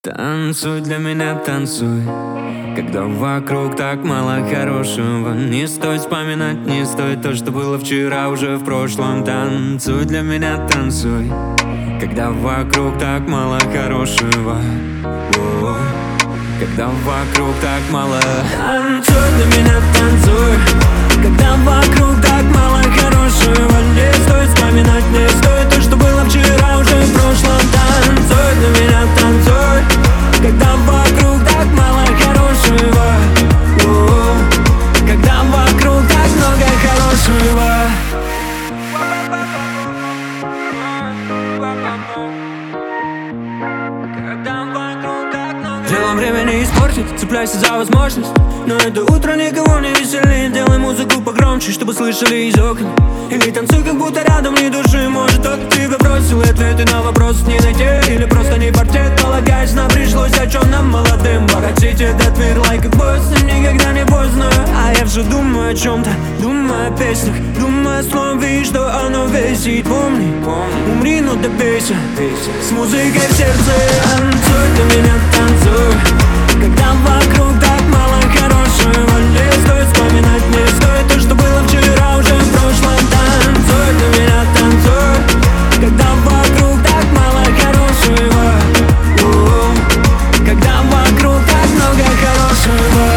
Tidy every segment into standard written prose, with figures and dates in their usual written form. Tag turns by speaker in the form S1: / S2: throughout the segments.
S1: Танцуй для меня, танцуй, когда вокруг так мало хорошего. Не стоит вспоминать, не стоит то, что было вчера, уже в прошлом. Танцуй для меня, танцуй, когда вокруг так мало хорошего. О-о-о. Когда вокруг так мало. Танцуй для меня, танцуй, когда вокруг так мало хорошего. Не стоит вспоминать, не стоит то, что было вчера, уже в прошлом. Танцуй для меня, танцуй, когда вокруг так мало хорошего. О-о-о. Когда вокруг так много хорошего. Делом времени испортить, цепляйся за возможность. Но это утро никого не веселит. Делай музыку погромче, чтобы слышали из окна. Или танцуй, как будто рядом ни души. Может, кто-то тебя бросил, и ответы на вопрос не найти. Или просто не квартет, полагаясь нам пришлось. О чем нам молодым воротить этот мир, like a boss. Никогда не поздно. А я все думаю о чем-то, думаю о песнях, думаю о слове, что оно весит. Помни, умри, но добейся с музыкой в сердце. Танцуй для меня, танцуй, когда вокруг так мало хорошего. Не стоит вспоминать, не стоит то, что было вчера, уже в прошлом. Танцуй для меня, танцуй, когда вокруг так мало хорошего. О-о-о. Когда вокруг так много хорошего.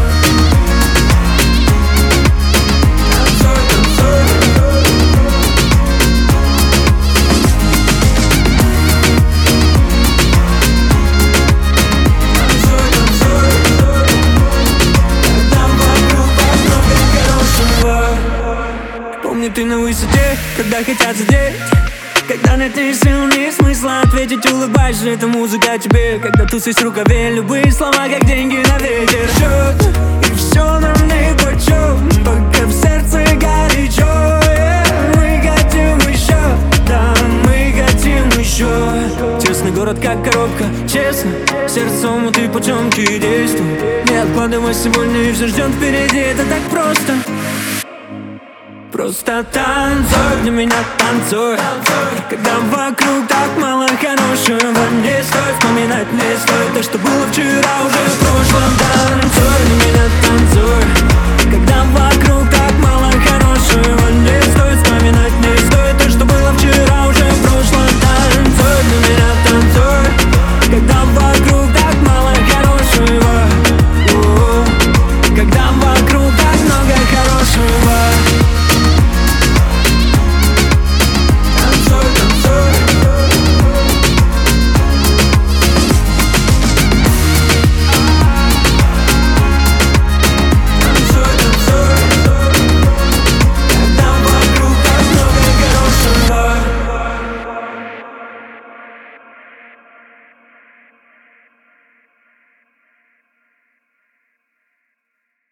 S1: Помни, ты на высоте, когда хотят задеть, когда нет ни сил, ни смысла ответить, улыбаешься, это музыка тебе. Когда тусы в рукаве, любые слова, как деньги на ветер. Счет, и все нам нипочем, пока в сердце горячо. Мы хотим еще, да, мы хотим еще. Тесный город, как коробка, честно, сердцем ты потемки действуй. Не откладывай сегодня, и все ждет впереди, это так просто. Просто танцуй для меня, танцуй, когда вокруг так мало хорошего. Не стоит вспоминать, не стоит то, что было вчера, уже